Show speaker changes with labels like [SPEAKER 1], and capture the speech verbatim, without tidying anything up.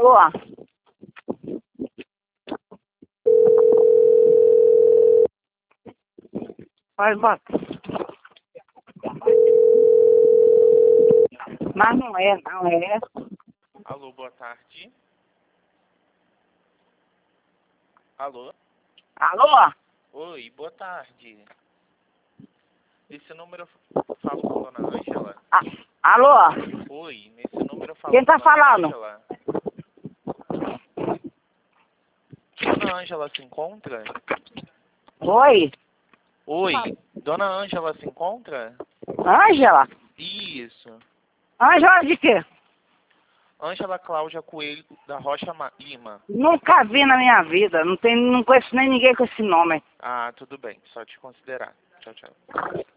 [SPEAKER 1] Alô? Vai, bota. Mas não é, não é.
[SPEAKER 2] Alô, boa tarde. Alô?
[SPEAKER 1] Alô?
[SPEAKER 2] Oi, boa tarde. Nesse número eu falo com a dona Ângela?
[SPEAKER 1] Ah, alô?
[SPEAKER 2] Oi, nesse número eu falo
[SPEAKER 1] Quem
[SPEAKER 2] com a
[SPEAKER 1] tá
[SPEAKER 2] dona
[SPEAKER 1] falando?
[SPEAKER 2] Ângela? Dona Ângela se encontra?
[SPEAKER 1] Oi?
[SPEAKER 2] Oi, dona Ângela se encontra?
[SPEAKER 1] Ângela?
[SPEAKER 2] Isso.
[SPEAKER 1] Ângela de quê?
[SPEAKER 2] Ângela Cláudia Coelho da Rocha Ma- Lima.
[SPEAKER 1] Nunca vi na minha vida. Não, tem, não conheço nem ninguém com esse nome.
[SPEAKER 2] Ah, tudo bem, só te considerar. Tchau, tchau.